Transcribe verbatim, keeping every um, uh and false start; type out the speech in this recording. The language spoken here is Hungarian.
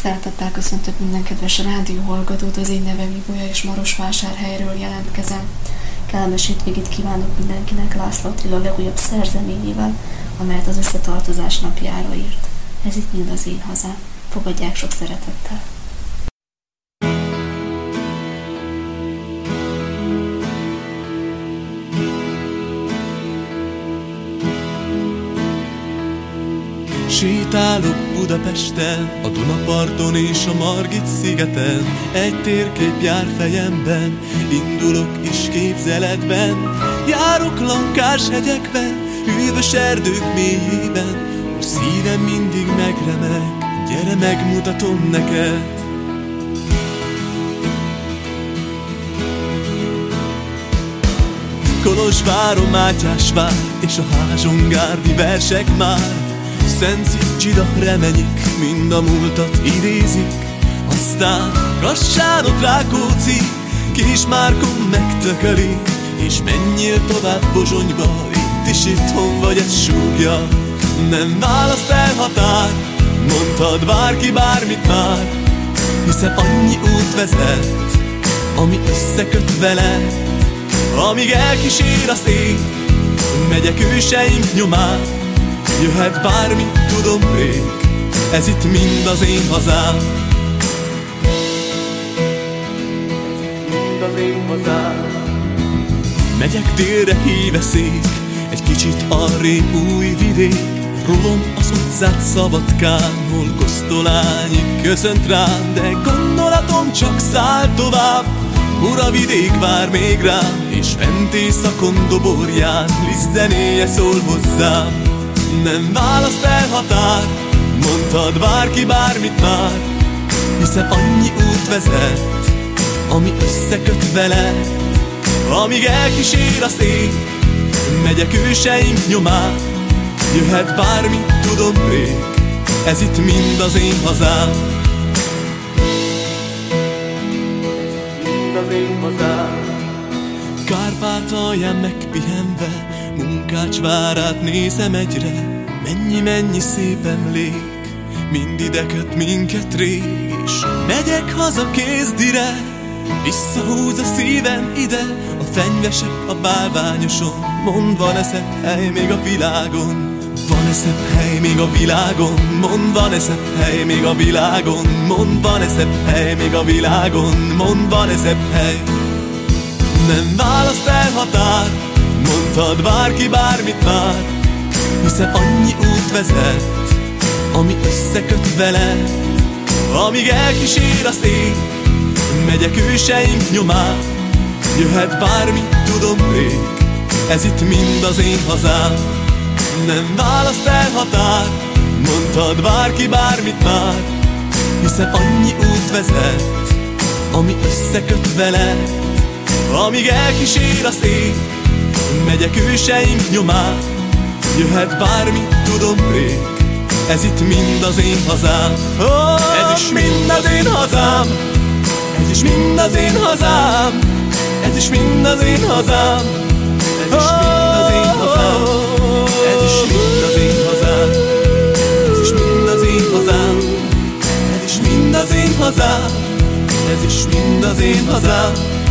Szeretettel köszöntök minden kedves rádióhallgatót, az én nevem Ibolya, és Marosvásárhelyről jelentkezem. Kellemes hétvégét kívánok mindenkinek László Attila legújabb szerzeményével, amelyet az Összetartozás napjára írt. Ez itt mind az én hazám. Fogadják sok szeretettel! Sétálok Budapesten, a Dunaparton és a Margit-szigeten. Egy térkép jár fejemben, indulok is képzeletben. Járok Lankás hegyekben, hűvös erdők mélyében. A szívem mindig megremeg, gyere megmutatom neked. Kolozsváron Mátyásvár, és a Házsongárdi versek már. Szent Szikcsida remenyik, mind a múltat idézik. Aztán Kassánok, Rákóczi, Kismárkon megtököli. És menjél tovább Pozsonyba, itt is itthon vagy, ez súgja. Nem választ el határ, mondhat bárki bármit már. Hiszen annyi út vezet, ami összeköt veled. Amíg elkísér a szél, megyek őseink nyomán. Jöhet bármi, tudom rég, ez itt mind az én hazám. Mind az én hazám. Megyek délre híveszék, egy kicsit arrébb új vidék. Rolom az utcát Szabadkán, hol Kosztolányi köszönt rám. De gondolatom csak száll tovább, Muravidék vár még rám. És fent éjszakon doborján lisztzenéje szól hozzám. Nem választ el határ, mondhat bárki bármit már. Hiszen annyi út vezet, ami összeköt veled. Amíg elkísér a szél, megyek őseink nyomán. Jöhet bármi, tudom rég, ez itt mind az én hazám. Mind az én hazám. Kárpátalján megpihenve, Munkács várát nézem egyre. Mennyi, mennyi szép emlék, mind ide köt minket rég. És megyek haza kézdire, visszahúz a szívem ide. A fenyvesek a bálványoson, mond, van-e szebb hely még a világon? Van-e szebb hely még a világon? Mond, van-e szebb hely még a világon? Mond, van-e szebb hely még a világon? Mond, van-e szebb hely? Nem választ el határ, mondhat bárki bármit már. Hiszen annyi út vezet, ami összeköt veled. Amíg elkísér a szél, megyek őseink nyomán. Jöhet bármi, tudom rég, ez itt mind az én hazám. Nem választ el határ, mondhat bárki bármit már. Hiszen annyi út vezet, ami összeköt veled. Amíg elkísér a szél, megyek őseink nyomán. Jöhet bármi, tudom rég, ez itt mind az én hazám. Oh, ez is mind az én hazám. Ez is mind az én hazám. Ez is mind az én hazám. Ez is mind az én hazám. Ez is mind az én hazám. Ez is mind az én hazám. Ez is mind az én hazám. Ez is mind az én hazám.